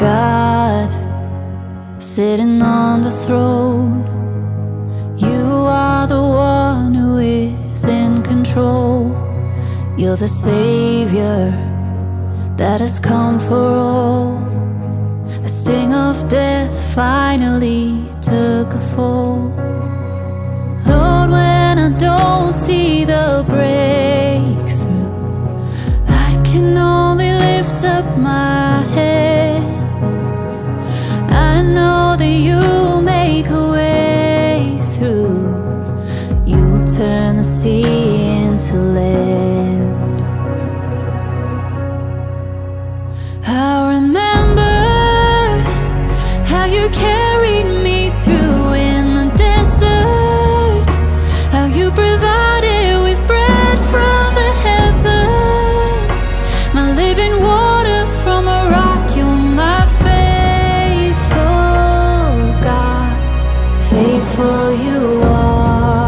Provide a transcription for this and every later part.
God, sitting on the throne, you are the one who is in control. You're the Savior that has come for all. The sting of death finally took a fall. Lord, when I don't see the breakthrough, I can only lift up my hands. I know that you make a way through. You turn the sea into land. I remember how you carried me through in the desert, how you provided with bread from the heavens, my living water from a rock. You're my faithful God, faithful you are.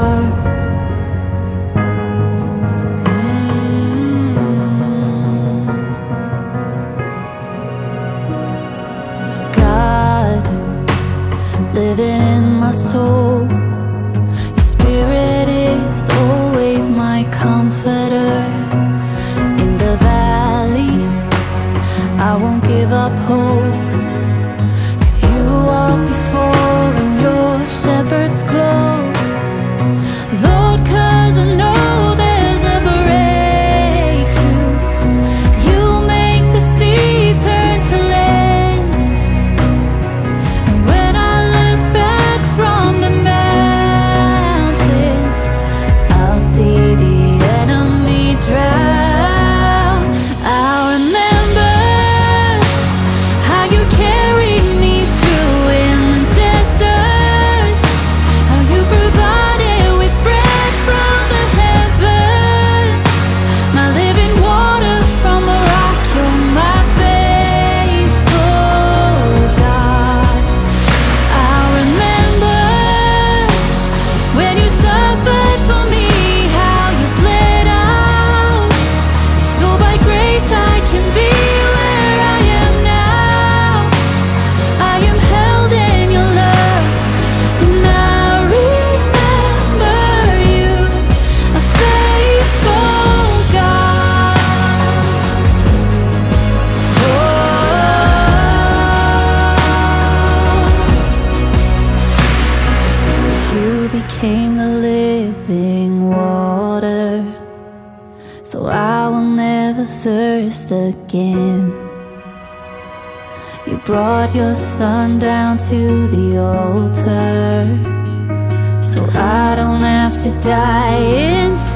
God, living in my soul, your spirit is always my comforter. In the valley, I won't give up hope, 'cause you walk before in your shepherd's cloak. Lord, 'cause I know there's a breakthrough. You make the sea turn to land. And when I look back from the mountain, I'll see the enemy drown. I remember how you carried me through in the desert, how you provided with bread from the heavens, my living water from a rock. You're my faithful God. I remember when you suffered for me, how you bled out, so by grace I can be where I am now. I am held in your love, and I remember you, a faithful God. You became the living water, so I will never thirst again. You brought your son down to the altar, so I don't have to die in